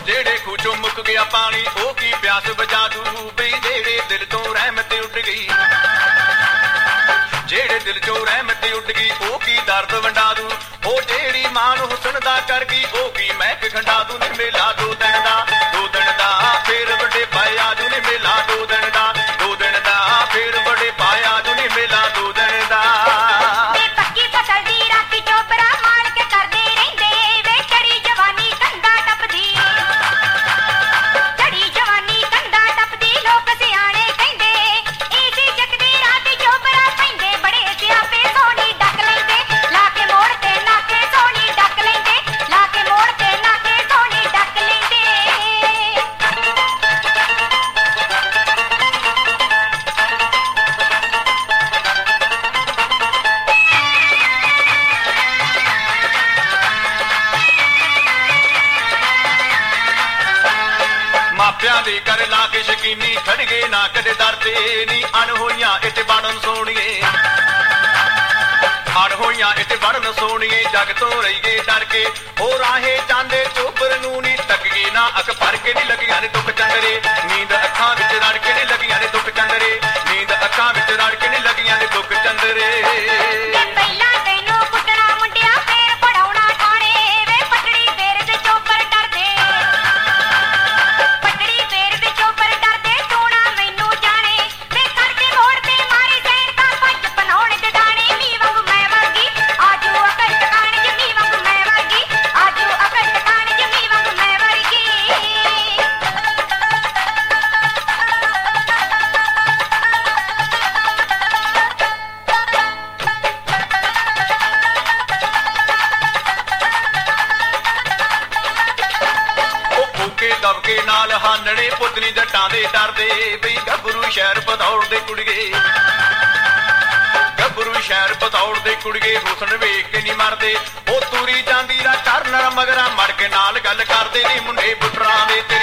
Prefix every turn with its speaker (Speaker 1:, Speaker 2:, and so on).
Speaker 1: ਜਿਹੜੇ ਖੂਹ ਚੋਂ ਮੁੱਕ ਗਿਆ ਪਾਣੀ ਉਹ ਕੀ ਪਿਆਸ ਬੁਝਾ ਦੂ ਬਈ ਜਿਹੜੇ ਦਿਲ ਤੋਂ ਰਹਿਮਤ ਉੱਡ ਗਈ ਜਿਹੜੇ ਦਿਲ ਚੋਂ ਰਹਿਮਤ ਉੱਡ ਗਈ ਉਹ ਕੀ ਦਰਦ ਵੰਡਾ ਦੂ ਉਹ ਜਿਹੜੀ ਮਾਂ ਨੂੰ ਹੁਸਨ ਦਾ ਕਰ ਗਈ ਉਹ ਕੀ ਮਹਿਕ ਖੰਡਾ ਦੂ ਨੀ ਮੇਲਾ 2 ਦਿਨ ਦਾ ਫੇਰ ਵੱਡੇ ਪਾਇਆ ਜੂ ਨੀ ਮੇਲਾ 2 ਦਿਨ ਦਾ ਫੇਰ ਵੱਡੇ ਪਾਇਆ ਜੂ ਨੀ ਮੇਲਾ 2 ਦਿਨ ਦਾ
Speaker 2: ਤੇ ਪੱਕੀ ਫਸਲ ਦੀ ਰਾਤੀ ਚੋਪਰਾ ਮਾਰ ਕੇ ਕਰਦੇ ਰਹਿੰਦੇ ਵੇ ਚੜੀ ਜਵਾਨੀ ਕੰਧਾਂ ਟੱਪਦੀ ਚੜੀ ਜਵਾਨੀ ਕੰਧਾਂ ਟੱਪਦੀ ਲੋਕ ਸਿਆਣੇ ਕਹਿੰਦੇ ਈਸੀ ਜਗਦੀ ਰਾਤੀ ਚੋਪਰਾ ਪੈਂਦੇ ਬੜੇ ਸਿਆਪੇ ਸੋਹਣੀ ਡੱਕ ਲੈਂਦੇ ਲਾ ਕੇ ਮੋੜ ਤੇ ਨਾਕੇ ਸੋਹਣੀ ਡੱਕ ਲੈਂਦੇ ਲਾ ਕੇ ਮੋੜ ਤੇ ਨਾਕੇ ਸੋਹਣੀ ਡੱਕ ਲੈਂਦੇ
Speaker 1: ਮਾਪਿਆਂ ਦੇ ਕਰ ਲਾ ਕੇ ਸ਼ਕੀਨੀ ਖੜਗੇ ਨਾ ਕਦੇ ਡਰਦੇ ਨੀ ਅਣਹੋਈਆਂ ਇੱਥੇ ਬਣਨ ਸੋਹਣੀਏ ਅਣਹੋਈਆਂ ਇੱਥੇ ਬਣਨ ਸੋਹਣੀਏ ਜੱਗ ਤੋਂ ਰਹੀਏ ਡਰ ਕੇ ਉਹ ਰਾਹੇ ਜਾਂਦੇ ਚੋਬਰ ਨੂੰ ਨੀ ਟੱਕ ਗਈ ਨਾ ਅੱਖ ਭਰ ਕੇ ਨੀ ਲੱਗੀਆਂ ਨੇ ਦੁੱਖ ਚੰਦਰੇ ਨੀਂਦ ਅੱਖਾਂ ਵਿੱਚ ਰੜ ਕੇ ਨੀ ਲੱਗੀਆਂ ਨੇ ਦੁੱਖ ਚੰਦਰੇ ਨੀਂਦ ਅੱਖਾਂ ਵਿੱਚ ਰੜ ਕੇ ਨੀ ਲੱਗੀਆਂ ਨੇ ਦੁੱਖ ਚੰਦਰੇ
Speaker 2: ਤੇ ਪਹਿਲਾਂ ਤੈਨੂੰ ਕੁੱਟਣਾ ਮੁੰਡਿਆ ਫੇਰ ਪੜਾਉਣਾ ਠਾਣੇ ਵੇ ਪਟੜੀ ਫੇਰ ਦੇ ਚੋਪਰ ਡਰਦੇ ਪਟੜੀ ਫੇਰ ਦੇ ਚੋਪਰ ਡਰਦੇ ਸੋਣਾ ਮੈਨੂੰ ਜਾਣੇ ਵੇ ਕਰਦੇ ਮੋੜ ਤੇ ਮਾਰੇ ਸੈਨ ਤਾਂ ਭੱਜ ਬਣਾਉਣ ਜਡਾਣੇ ਮੀ ਵਾਂਗੂ ਮੈਂ ਵਰਗੀ ਆਜੂ ਅਕਲ ਟਿਕਾਣੇ ਜਮੀ ਵਾਂਗੂ ਮੈਂ ਵਰਗੀ ਆਜੂ ਅਕਲ ਟਿਕਾਣੇ ਜਮੀ ਵਾਂਗੂ ਮੈਂ ਵਰਗੀ
Speaker 1: ਉਹ ਫੂਕੇ ਦਬਕੇ ਨਾਲ ਹਾਨੜੇ ਪੁੱਤਨੀ ਜੱਟਾਂ ਦੇ ਡਰਦੇ ਬਈ ਗੱਭਰੂ ਸ਼ਹਿਰ ਪਧੌੜ ਦੇ ਕੁੜੀਏ ਗੱਭਰੂ ਸ਼ਹਿਰ ਪਧੌੜ ਦੇ ਕੁੜੀਏ ਹੁਸਨ ਵੇਖ ਕੇ ਨਹੀਂ ਮਰਦੇ ਉਹ ਤੁਰੀ ਜਾਂਦੀ ਰਾ ਚਰਨਰ ਮਗਰਾ ਮੜ ਕੇ ਨਾਲ ਗੱਲ ਕਰਦੇ ਨੀ ਮੁੰਡੇ ਪੁੱਟਰਾਂ ਦੇ ਤੇਰੇ